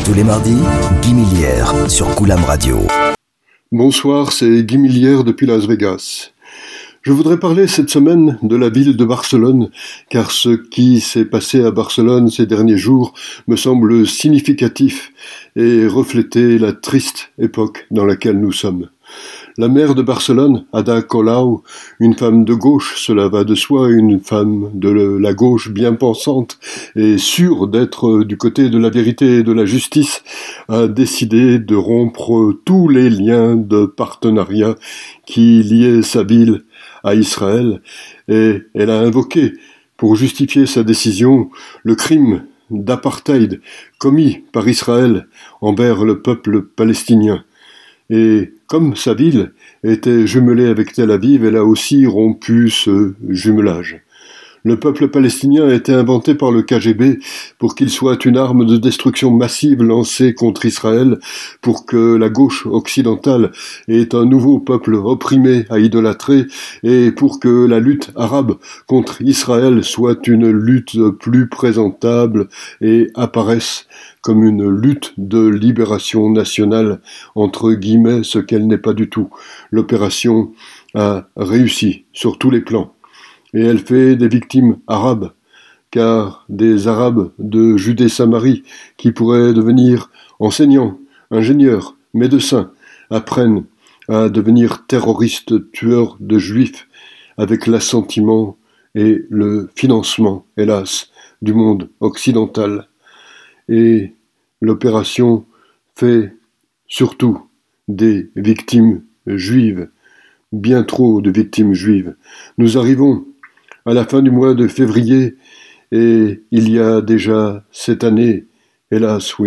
Tous les mardis, Guy Millière sur Coulam Radio. Bonsoir, c'est Guy Millière depuis Las Vegas. Je voudrais parler cette semaine de la ville de Barcelone, car ce qui s'est passé à Barcelone ces derniers jours me semble significatif et refléter la triste époque dans laquelle nous sommes. La maire de Barcelone, Ada Colau, une femme de gauche, cela va de soi, une femme de la gauche bien pensante et sûre d'être du côté de la vérité et de la justice, a décidé de rompre tous les liens de partenariat qui liaient sa ville à Israël, et elle a invoqué, pour justifier sa décision, le crime d'apartheid commis par Israël envers le peuple palestinien. Et comme sa ville était jumelée avec Tel Aviv, elle a aussi rompu ce jumelage. Le peuple palestinien a été inventé par le KGB pour qu'il soit une arme de destruction massive lancée contre Israël, pour que la gauche occidentale ait un nouveau peuple opprimé à idolâtrer, et pour que la lutte arabe contre Israël soit une lutte plus présentable et apparaisse comme une lutte de libération nationale, entre guillemets, ce qu'elle n'est pas du tout. L'opération a réussi sur tous les plans. Et elle fait des victimes arabes, car des Arabes de Judée-Samarie, qui pourraient devenir enseignants, ingénieurs, médecins, apprennent à devenir terroristes tueurs de juifs, avec l'assentiment et le financement, hélas, du monde occidental. Et l'opération fait surtout des victimes juives, bien trop de victimes juives. Nous arrivons à la fin du mois de février, et il y a déjà cette année, hélas,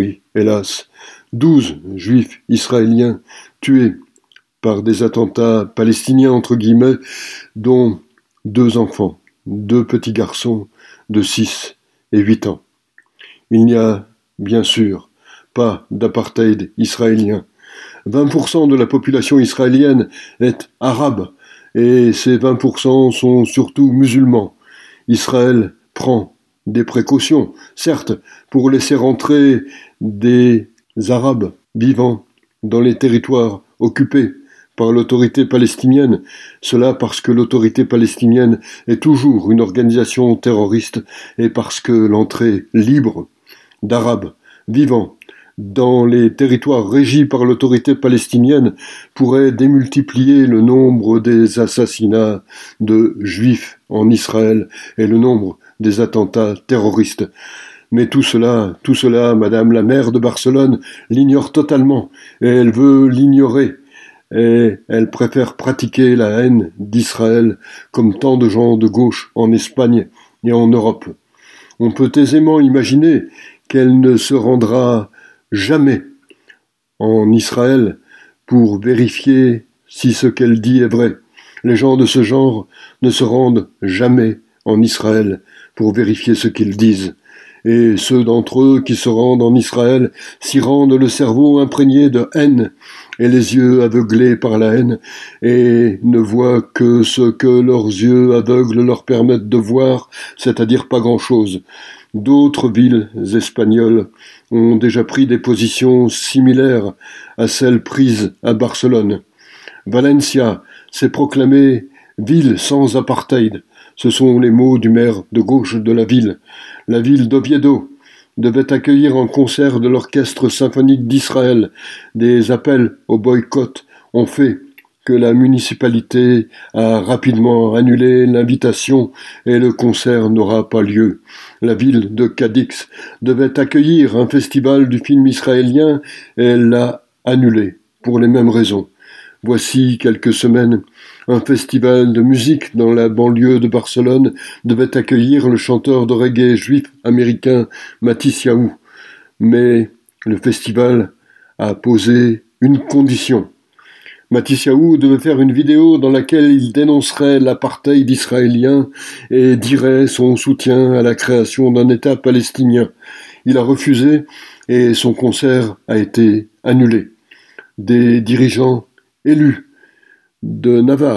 12 juifs israéliens tués par des attentats palestiniens, entre guillemets, dont 2 enfants, 2 petits garçons de 6 et 8 ans. Il n'y a, bien sûr, pas d'apartheid israélien. 20% de la population israélienne est arabe, et ces 20% sont surtout musulmans. Israël prend des précautions, certes, pour laisser rentrer des Arabes vivant dans les territoires occupés par l'autorité palestinienne, cela parce que l'autorité palestinienne est toujours une organisation terroriste et parce que l'entrée libre d'Arabes vivant dans les territoires régis par l'autorité palestinienne pourrait démultiplier le nombre des assassinats de juifs en Israël et le nombre des attentats terroristes. Mais tout cela, Madame la maire de Barcelone l'ignore totalement, et elle veut l'ignorer, et elle préfère pratiquer la haine d'Israël comme tant de gens de gauche en Espagne et en Europe. On peut aisément imaginer qu'elle ne se rendra jamais en Israël pour vérifier si ce qu'elle dit est vrai. Les gens de ce genre ne se rendent jamais en Israël pour vérifier ce qu'ils disent. Et ceux d'entre eux qui se rendent en Israël s'y rendent le cerveau imprégné de haine et les yeux aveuglés par la haine, et ne voient que ce que leurs yeux aveugles leur permettent de voir, c'est-à-dire pas grand-chose. D'autres villes espagnoles ont déjà pris des positions similaires à celles prises à Barcelone. Valencia s'est proclamée ville sans apartheid. Ce sont les mots du maire de gauche de la ville. La ville d'Oviedo devait accueillir un concert de l'Orchestre symphonique d'Israël. Des appels au boycott ont fait que la municipalité a rapidement annulé l'invitation et le concert n'aura pas lieu. La ville de Cadix devait accueillir un festival du film israélien et elle l'a annulé pour les mêmes raisons. Voici quelques semaines, un festival de musique dans la banlieue de Barcelone devait accueillir le chanteur de reggae juif américain Mathis Yaou. Mais le festival a posé une condition. Mathis Yaou devait faire une vidéo dans laquelle il dénoncerait l'apartheid israélien et dirait son soutien à la création d'un État palestinien. Il a refusé et son concert a été annulé. Des dirigeants élus de Navarre,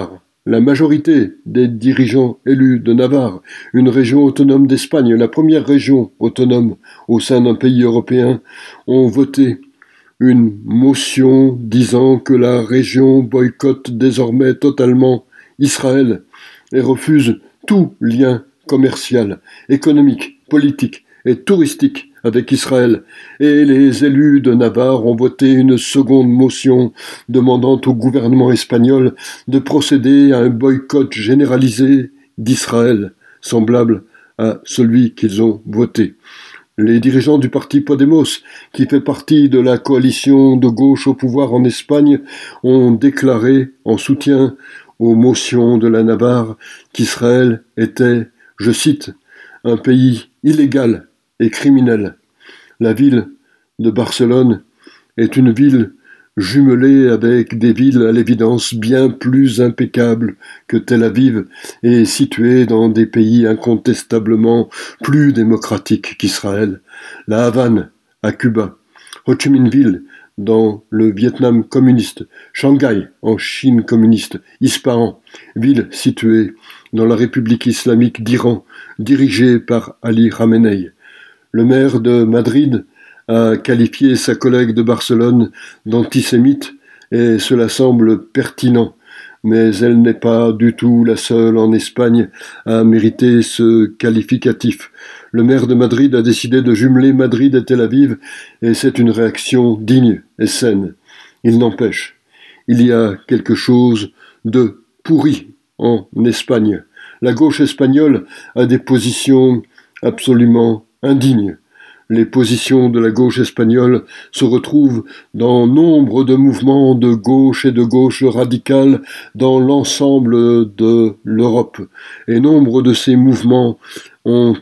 la majorité des dirigeants élus de Navarre, une région autonome d'Espagne, la première région autonome au sein d'un pays européen, ont voté une motion disant que la région boycotte désormais totalement Israël et refuse tout lien commercial, économique, politique et touristique avec Israël, et les élus de Navarre ont voté une seconde motion demandant au gouvernement espagnol de procéder à un boycott généralisé d'Israël, semblable à celui qu'ils ont voté. Les dirigeants du parti Podemos, qui fait partie de la coalition de gauche au pouvoir en Espagne, ont déclaré en soutien aux motions de la Navarre qu'Israël était, je cite, un pays illégal et criminel. La ville de Barcelone est une ville jumelée avec des villes à l'évidence bien plus impeccables que Tel Aviv et située dans des pays incontestablement plus démocratiques qu'Israël. La Havane, à Cuba, Ho Chi Minh Ville, dans le Vietnam communiste, Shanghai, en Chine communiste, Ispahan, ville située dans la République islamique d'Iran, dirigée par Ali Khamenei. Le maire de Madrid a qualifié sa collègue de Barcelone d'antisémite et cela semble pertinent, mais elle n'est pas du tout la seule en Espagne à mériter ce qualificatif. Le maire de Madrid a décidé de jumeler Madrid et Tel Aviv et c'est une réaction digne et saine. Il n'empêche, il y a quelque chose de pourri en Espagne. La gauche espagnole a des positions absolument indignes. Les positions de la gauche espagnole se retrouvent dans nombre de mouvements de gauche et de gauche radicale dans l'ensemble de l'Europe. Et nombre de ces mouvements ont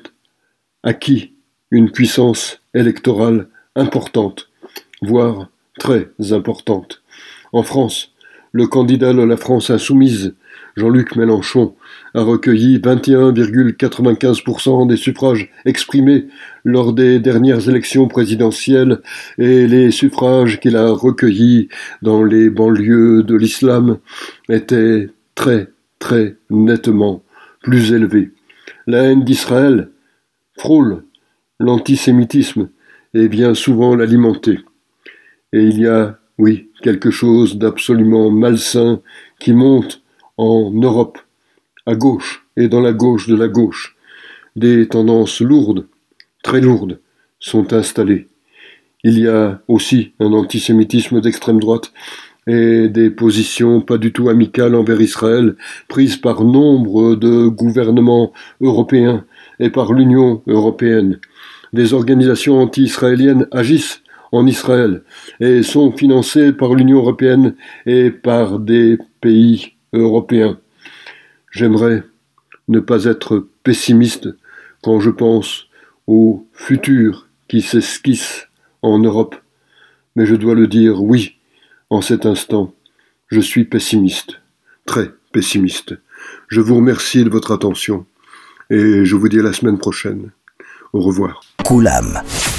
acquis une puissance électorale importante, voire très importante. En France, le candidat de la France insoumise, Jean-Luc Mélenchon, a recueilli 21,95% des suffrages exprimés lors des dernières élections présidentielles et les suffrages qu'il a recueillis dans les banlieues de l'islam étaient très, très nettement plus élevés. La haine d'Israël frôle l'antisémitisme et vient souvent l'alimenter. Et il y a, oui, quelque chose d'absolument malsain qui monte en Europe, à gauche et dans la gauche de la gauche. Des tendances lourdes, très lourdes, sont installées. Il y a aussi un antisémitisme d'extrême droite et des positions pas du tout amicales envers Israël prises par nombre de gouvernements européens et par l'Union européenne. Des organisations anti-israéliennes agissent en Israël et sont financées par l'Union européenne et par des pays européens. J'aimerais ne pas être pessimiste quand je pense au futur qui s'esquisse en Europe, mais je dois le dire, oui, en cet instant, je suis pessimiste, très pessimiste. Je vous remercie de votre attention et je vous dis à la semaine prochaine. Au revoir. Coulam.